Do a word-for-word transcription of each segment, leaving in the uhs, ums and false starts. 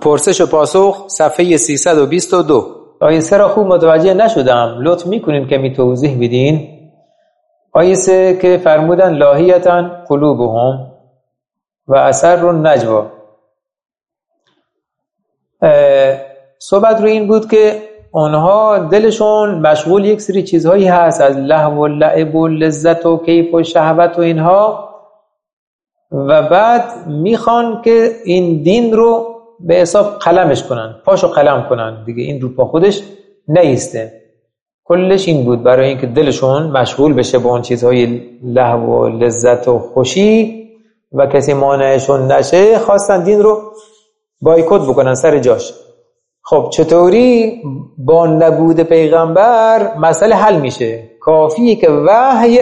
پرسش و پاسخ صفحه سیصد و بیست و دو. آیه سه را خوب متوجه نشدم، لطف میکنین که می توضیح بدین. آیه سه که فرمودن لاهیتاً قلوبهم و اثر النجوا، صحبت رو این بود که اونها دلشون مشغول یک سری چیزهایی هست از لهو و لعب و لذت و کیف و شهوت و اینها، و بعد میخوان که این دین رو به حساب قلمش کنن، پاشو قلم کنن دیگه، این رو پا خودش نیسته. کلش این بود، برای اینکه دلشون مشغول بشه با اون چیزهای لهو و لذت و خوشی و کسی مانعشون نشه، خواستن دین رو بایکوت بکنن سر جاش. خب چطوری با نبود پیغمبر مسئله حل میشه؟ کافیه که وحی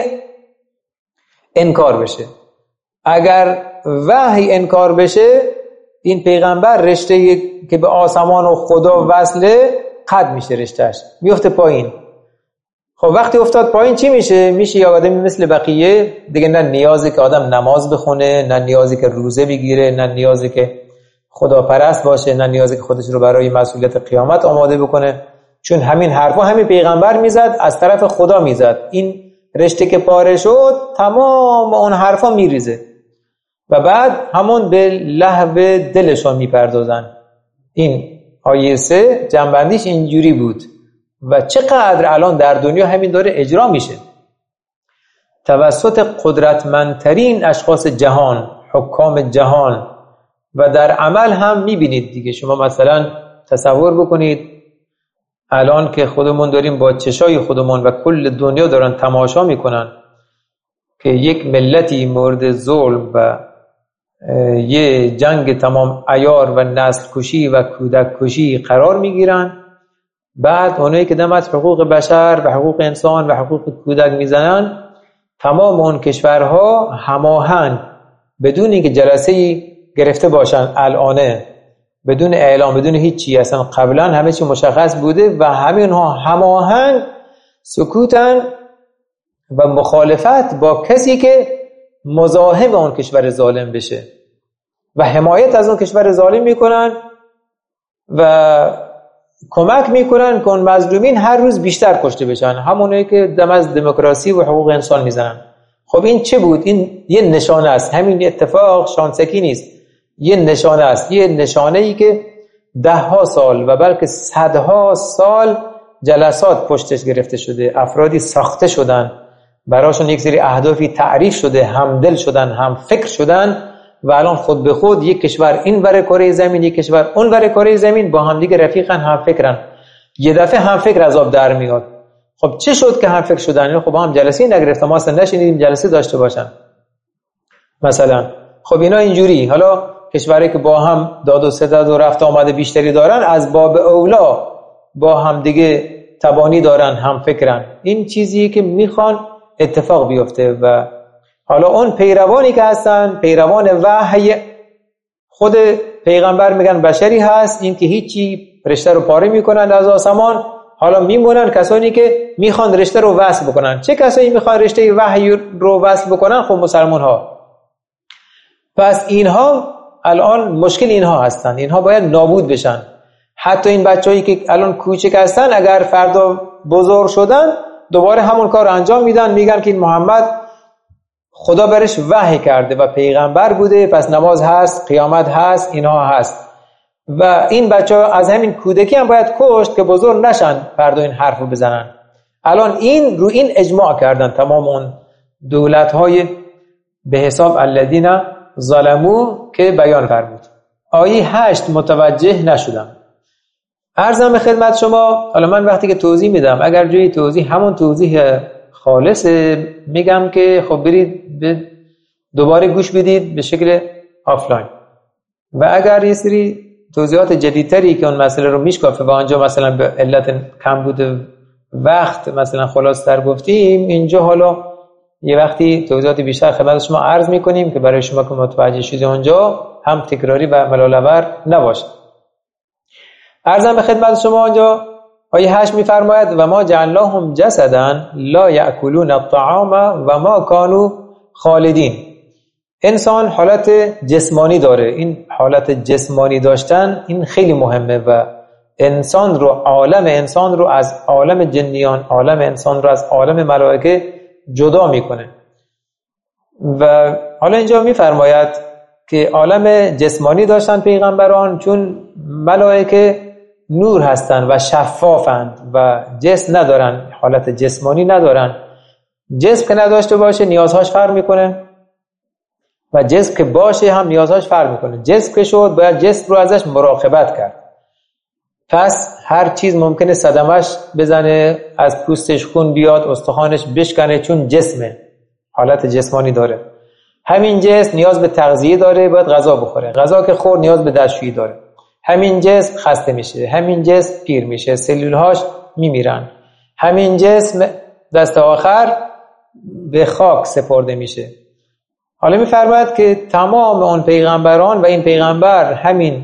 انکار بشه. اگر وحی انکار بشه، این پیغمبر رشته که به آسمان و خدا وصله قطع میشه، رشتهش میفته پایین. خب وقتی افتاد پایین چی میشه؟ میشه یا آدمی مثل بقیه دیگه، نه نیازی که آدم نماز بخونه، نه نیازی که روزه بگیره، نه نیازی که خدا پرست باشه، نه نیازی که خودش رو برای مسئولیت قیامت آماده بکنه، چون همین حرفا همین پیغمبر میزد، از طرف خدا میزد. این رشته که پاره شد تمام اون حرفا میریزه و بعد همون به لهو دلشون میپردازن. این آیه سه جنبندیش اینجوری بود و چقدر الان در دنیا همین داره اجرا میشه توسط قدرتمندترین اشخاص جهان، حکام جهان، و در عمل هم میبینید دیگه. شما مثلا تصور بکنید الان که خودمون داریم با چشای خودمون و کل دنیا دارن تماشا میکنن که یک ملتی مورد ظلم و یه جنگ تمام عیار و نسل کشی و کودک کشی قرار میگیرن، بعد اونایی که دم از حقوق بشر و حقوق انسان و حقوق کودک میزنن، تمام اون کشورها هماهنگ بدون اینکه جلسه‌ای گرفته باشن، الانه بدون اعلام، بدون هیچی، اصلا قبلا همه چی مشخص بوده و همینها هماهنگ سکوتن و مخالفت با کسی که مزاحم اون کشور ظالم بشه و حمایت از اون کشور ظالم میکنن و کمک میکنن که اون مظلومین هر روز بیشتر کشته بشن، همونایی که دم از دموکراسی و حقوق انسان میزنن. خب این چه بود؟ این یه نشانه است، همین اتفاق شانسکی نیست، یه نشانه است، یه نشانه ای که ده ها سال و بلکه صدها سال جلسات پشتش گرفته شده، افرادی ساخته شدن، براشون یک سری اهدافی تعریف شده، همدل شدن، هم فکر شدن و الان خود به خود یک کشور این ور کره زمین، یک کشور اون ور کره زمین با هم دیگه رفیقن، هم فکرن، یه دفعه هم فکر از آب در میاد. خب چه شد که هم فکر شدن؟ خب هم جلسه نگرفتن، ما اصلا نشینیم جلسه داشته باشن مثلا. خب اینا اینجوری، حالا کشورهایی که با هم داد و ستد و رفت آمده بیشتری دارن، از باب اولا با هم دیگه تبانی دارن، هم فکرن. این چیزیه که میخوان اتفاق بیفته و حالا اون پیروانی که هستن، پیروان وحی خود پیغمبر، میگن بشری هست، این که هیچی رشته رو پاره میکنن از آسمان. حالا میمونن کسانی که میخوان رشته رو وصل بکنن. چه کسایی میخوان رشته وحی رو وصل بکنن؟ خب مسلمان ها. پس اینها الان مشکل اینها هستن، اینها باید نابود بشن. حتی این بچه‌هایی که الان کوچک هستن اگر فردا بزرگ شدن دوباره همون کار انجام میدن، میگن که این محمد خدا برش وحی کرده و پیغمبر بوده، پس نماز هست، قیامت هست، اینها هست. و این بچه‌ها از همین کودکی هم باید کشت که بزرگ نشن فردا این حرفو بزنن. الان این رو این اجماع کردن تمام اون دولت‌های به حساب الذین ظلموا که بیان فرمود. آیه هشت متوجه نشدم. عرضم به خدمت شما، حالا من وقتی که توضیح میدم اگر جایی توضیح همون توضیح خالص میگم که خب برید به دوباره گوش بدید به شکل آفلاین، و اگر یه سری توضیحات جدیدتری که اون مسئله رو میشکافه و آنجا مثلا به علت کم بوده وقت مثلا خلاص‌تر گفتیم، اینجا حالا یه وقتی توضیحات بیشتر خدمت شما عرض میکنیم که برای شما که متوجه شید اونجا هم تکراری و ملال‌آور نباشه. عرضم به خدمت شما آنجا آیه هشت میفرماید و ما جعلناهم جسدا لا یأکلون الطعام و ما کانوا خالدین. انسان حالت جسمانی داره. این حالت جسمانی داشتن این خیلی مهمه و انسان رو، عالم انسان رو از عالم جنیان، عالم انسان رو از عالم ملائکه جدا میکنه. و حالا اینجا میفرماید که عالم جسمانی داشتن پیغمبران چون ملائکه نور هستن و شفافند و جسم ندارن، حالت جسمانی ندارن. جسم که نداشته باشه نیازهاش فرق میکنه و جسم که باشه هم نیازهاش فرق میکنه. جسم که شد باید جسم رو ازش مراقبت کرد. پس هر چیز ممکنه صدمش بزنه، از پوستش خون بیاد، استخوانش بشکنه، چون جسمه، حالت جسمانی داره. همین جسم نیاز به تغذیه داره، باید غذا بخوره. غذا که خور نیاز به دستشویی داره. همین جسم خسته میشه، همین جسم پیر میشه، سلولهاش میمیرن. همین جسم دست آخر به خاک سپرده میشه. حالا میفرماید که تمام اون پیغمبران و این پیغمبر همین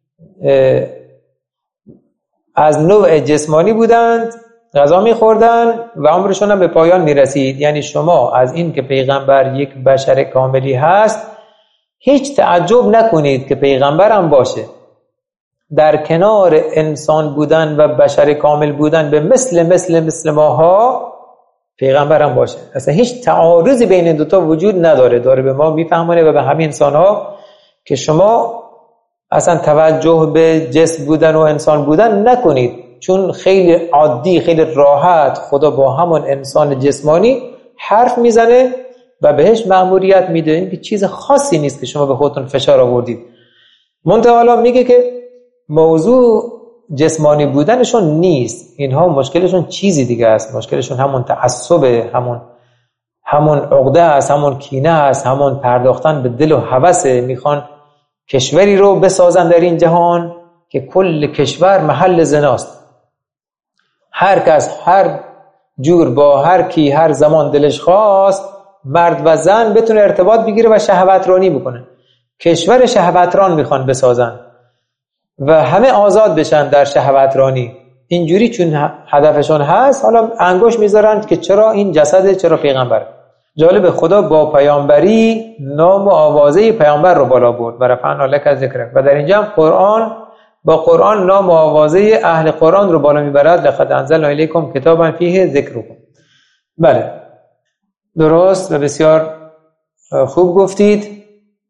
از نوع جسمانی بودند، غذا میخوردن و عمرشون هم به پایان میرسید. یعنی شما از این که پیغمبر یک بشر کاملی هست هیچ تعجب نکنید که پیغمبر هم باشه. در کنار انسان بودن و بشر کامل بودن به مثل مثل مثل ماها پیغمبر هم باشه. اصلا هیچ تعارضی بین این دوتا وجود نداره. داره به ما میفهمونه و به همین انسان ها که شما اصلا توجه به جسم بودن و انسان بودن نکنید، چون خیلی عادی، خیلی راحت خدا با همون انسان جسمانی حرف میزنه و بهش مأموریت میده. این که چیز خاصی نیست که شما به خودتون فشار آوردید. منتها حالا میگه که موضوع جسمانی بودنشون نیست، اینها مشکلشون چیزی دیگه است. مشکلشون همون تعصبه، همون همون عقده است، همون کینه است، همون پرداختن به دل و هوسه. میخوان کشوری رو بسازن در این جهان که کل کشور محل زناست. هر کس هر جور با هر کی هر زمان دلش خواست مرد و زن بتونه ارتباط بگیره و شهوترانی بکنه. کشور شهوتران میخوان بسازن و همه آزاد بشن در شهوترانی. اینجوری چون هدفشون هست حالا انگوش میذارن که چرا این جسد، چرا پیغمبر. جالب، خدا با پیامبری نام و آوازه پیامبر رو بالا برد و رفعنا لک ذکرک. و در اینجا هم قرآن با قرآن نام و آوازه اهل قرآن رو بالا میبرد. لقد انزلنا الیکم کتابا فیه ذکرکم. بله درست و بسیار خوب گفتید.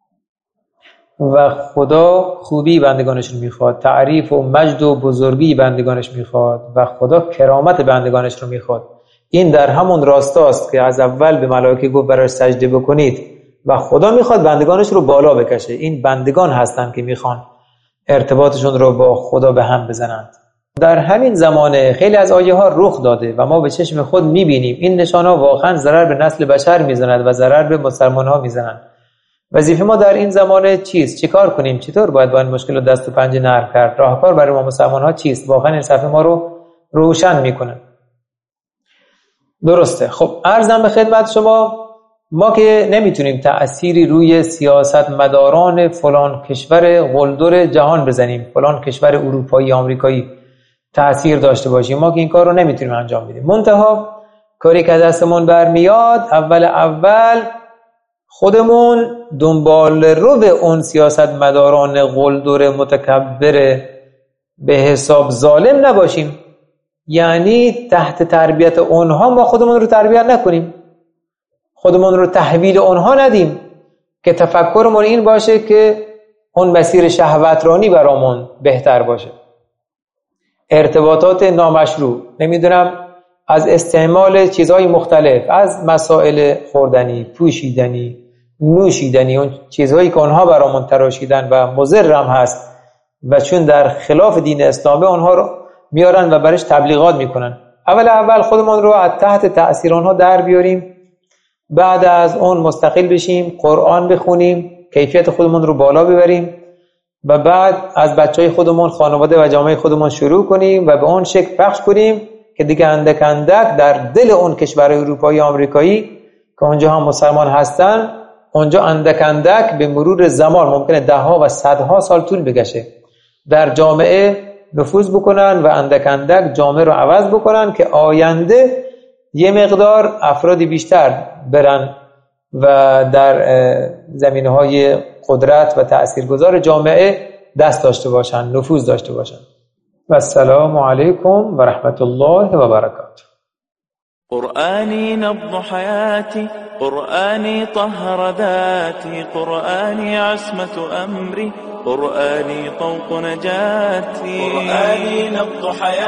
و خدا خوبی بندگانش رو میخواد، تعریف و مجد و بزرگی بندگانش میخواد و خدا کرامت بندگانش رو میخواد. این در همون راستاست که از اول به ملائکه گفت برای سجده بکنید و خدا میخواد بندگانش رو بالا بکشه. این بندگان هستن که میخوان ارتباطشون رو با خدا به هم بزنند. در همین زمانه خیلی از آیه ها رخ داده و ما به چشم خود میبینیم این نشانه ها واقعا ضرر به نسل بشر میزند و ضرر به مسلمان ها میزنند. وظیفه ما در این زمانه چیست؟ چیکار کنیم؟ چطور باید با این مشکل رو دست و پنجه نرم کرد؟ راهکار برای ما مسلمان ها چیست؟ واقعا این صفحه ما رو روشن میکنه. درسته. خب عرضم به خدمت شما، ما که نمیتونیم تأثیری روی سیاست مداران فلان کشور قلدر جهان بزنیم، فلان کشور اروپایی آمریکایی تأثیر داشته باشیم، ما که این کار رو نمیتونیم انجام بدیم. منتها کاری که دستمون برمیاد اول اول خودمون دنبال رو به اون سیاست مداران قلدر متکبر به حساب ظالم نباشیم. یعنی تحت تربیت اونها ما خودمون رو تربیت نکنیم، خودمون رو تحویل اونها ندیم که تفکرمون این باشه که اون مسیر شهوترانی برامون بهتر باشه. ارتباطات نامشروع، نمیدونم از استعمال چیزهای مختلف، از مسائل خوردنی، پوشیدنی، نوشیدنی، اون چیزهایی که اونها برامون تراشیدن و مضر هم هست و چون در خلاف دین اسلامی اونها رو میارن و برش تبلیغات میکنن. اول اول خودمون رو از تحت تأثیر اونها در بیاریم، بعد از اون مستقل بشیم، قرآن بخونیم، کیفیت خودمون رو بالا ببریم و بعد از بچهای خودمون، خانواده و جامعه خودمون شروع کنیم و به اون شکل پخش کنیم که دیگه اندک اندک در دل اون کشور اروپایی آمریکایی که اونجا هم مسلمان هستن، اونجا اندک اندک به مرور زمان ممکنه ده ها و صدها سال طول بکشه در جامعه نفوذ بکنن و اندک اندک جامعه رو عوض بکنن که آینده یه مقدار افرادی بیشتر برن و در زمینه‌های قدرت و تأثیرگذار جامعه دست داشته باشن، نفوذ داشته باشن. و السلام علیکم و رحمت الله و برکاته. قرآني نبض حياتي، قرآني طهر ذاتي، قرآني عصمة أمري، قرآني طوق نجاتي، قرآني نبض حياتي.